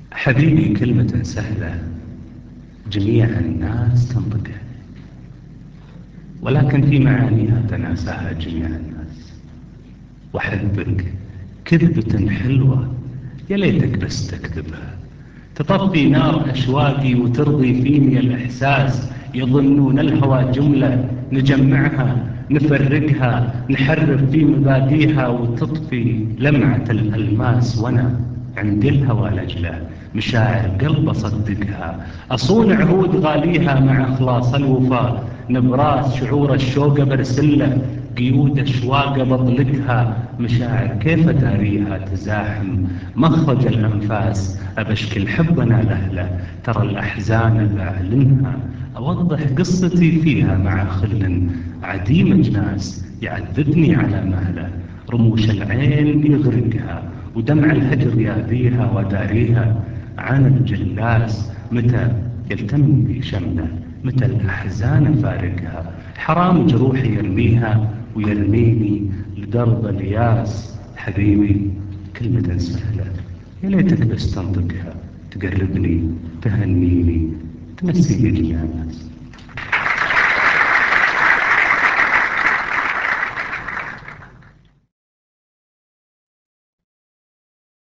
حبيبي كلمة سهلة جميع الناس تنطقها، ولكن في معانيها تناساها جميع الناس. وأحبك كذبة حلوة يا ليتك بس تكذبها، تطفي نار أشواقي وترضي فيني الإحساس. يظنون الهوى جملة نجمعها نفرقها نحرف في مباديها، وتطفي لمعة الألماس وأنا عند الهوى لجلة مشاعر قلب أصدقها. أصون عهود غاليها مع إخلاص الوفاء، نبراس شعور الشوق برسله قيود أشواق بطلقها. مشاعر كيف داريها تزاحم مخرج الأنفاس، أبشكل حبنا لهله ترى الأحزان بعلنها. أوضح قصتي فيها مع خل عديم أجناس يعذبني على مهله، رموش العين يغرقها ودمع الهجر ياذيها وداريها عن الجلاس. متى يلتم بي شمله متى الأحزان فارقها، حرام جروحي يرميها ويرميني لدرب الياس. حبيبي كلمة سهلة يا ليتك بس تنطقها، تقربني تهنيني تمسي بي جميع الناس.